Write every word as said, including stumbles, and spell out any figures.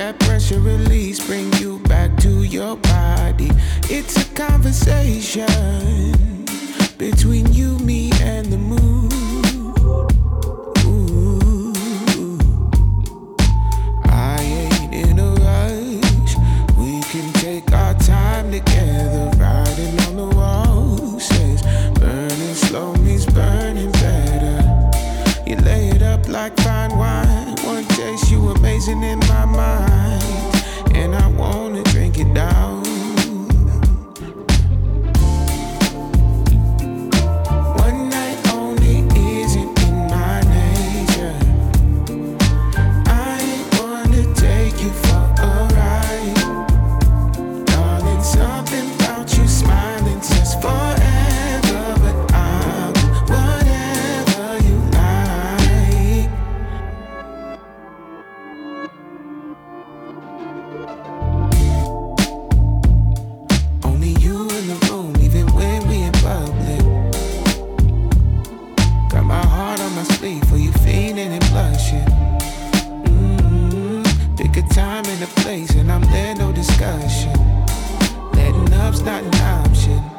that pressure release, bring you back to your body. It's a conversation between you, me, and the moon. Ooh, I ain't in a rush. We can take our time together, riding on the wall. Says burning slow means burning better. You lay it up like fine wine. One taste, you amazing in my mind, and I wanna drink it down. One night only isn't in my nature. I wanna take you for a ride, darling. Something about you smiling says forever, but I'll do whatever you like. Only you in the room, even when we in public. Got my heart on my sleeve for you, fiending and blushing. Mm-hmm. Pick a time and a place, and I'm there, no discussion. Letting up's not an option.